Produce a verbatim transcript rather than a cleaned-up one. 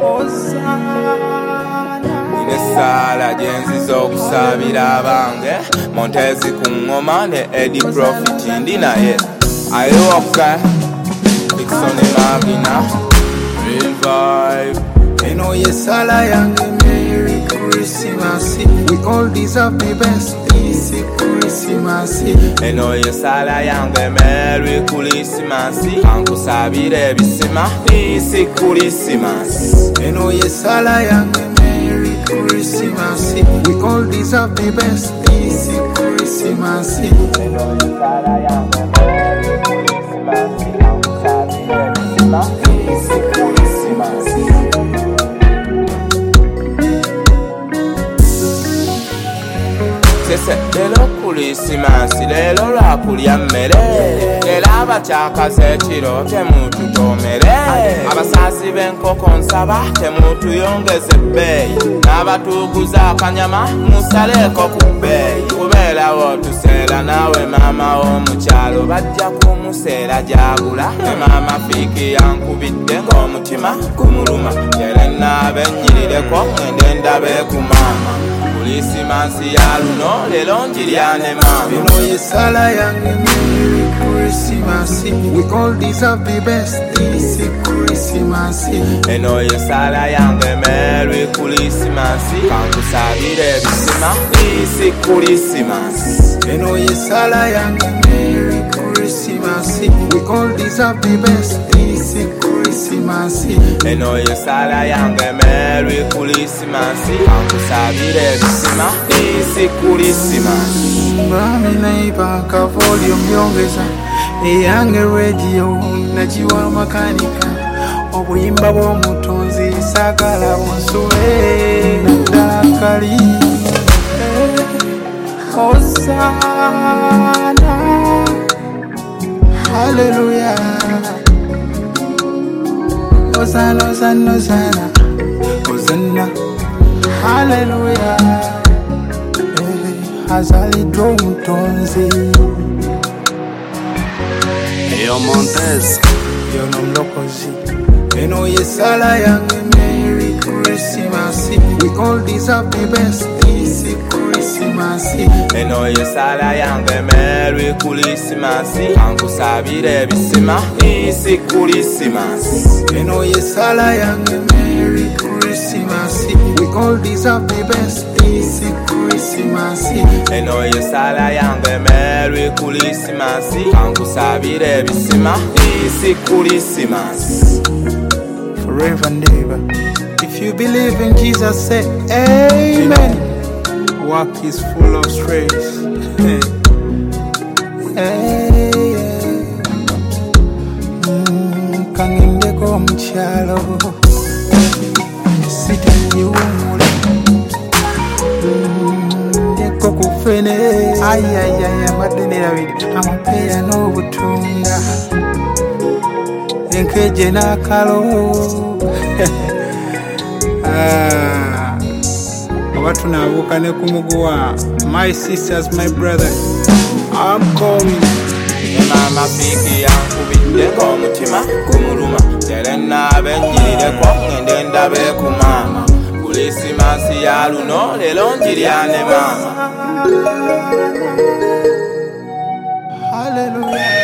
Sala jenziza okusabira abange Montezi ku ngoma ne Eddie Profit ndi naye ayoka Dixon Magina Revive Eno yesala yange Merry Christmas. We all deserve the best this Christmas. Eno yesala yange Merry Christmas. Ankusabira ebisima this Christmas. Eno yesala yange Christmas. We all deserve the best this Christmas. Eno yesala yange Merry Christmas. Ankusabira ebisima this Christmas. Sese lelo Christmas, lelo lwa kulya mmere era abakyakaze ekiro temututomere abasaasi b'enkoko nsaba temutuyongeze ebbeeyi n'abatuuguza akanyama musaleko ku bbeeyi kubeerawo tuseera naawe maama w'omukyalo bajja kumuseera gyagula ne maama fiiki yankubidde ng'omutima gumuluma yere naabenyirireko ngende ndabe ku maama Christmas ya luno lelo njiryane mama. Eno yesala yange Merry Christmas. We all deserve the best this Christmas. Eno yesala yange Merry Christmas. Kankusabira ebisima this Christmas. Eno yesala yange Merry Christmas. We all deserve the best this Christmas. Eno yesala yange Merry Christmas. Kankusabira ebisima this Christmas. Mami naiba ka volume yongeza eyange radio najiwa makanika obuyimba bw'omutonzi sagala bunsule nadakali Hosanna Hallelujah Hosanna Hosanna Hosanna Hosanna Hallelujah azalidwa omutonzi Eyo Montez yo n'omulokozi. Eno yesala yange Merry Christmas. We all deserve the best this Christmas. Eno yesala yange Merry Christmas. Kankusabira ebisima this Christmas. Eno yesala yange Merry Christmas. We all deserve the best this Christmas. Eno yesala yange Merry Christmas. Kankusabira ebisima this Christmas. Forever and ever. If you believe in Jesus, say amen. Work is full of stress. Hey, hey, mm, kangindeko mchalo sitanyumule ndeko kufene ayayaya amadenera bidi amapeya n'obutunda enkeje n'akalo ah, watu nabuka ne kumuguwa. My sisters, my brother, I'm coming. Mama fiki yankubidde ng'omutima gumuluma yere naabenyirireko ngende ndabe ku maama Christmas ya luno lelo njiryane maama Hallelujah.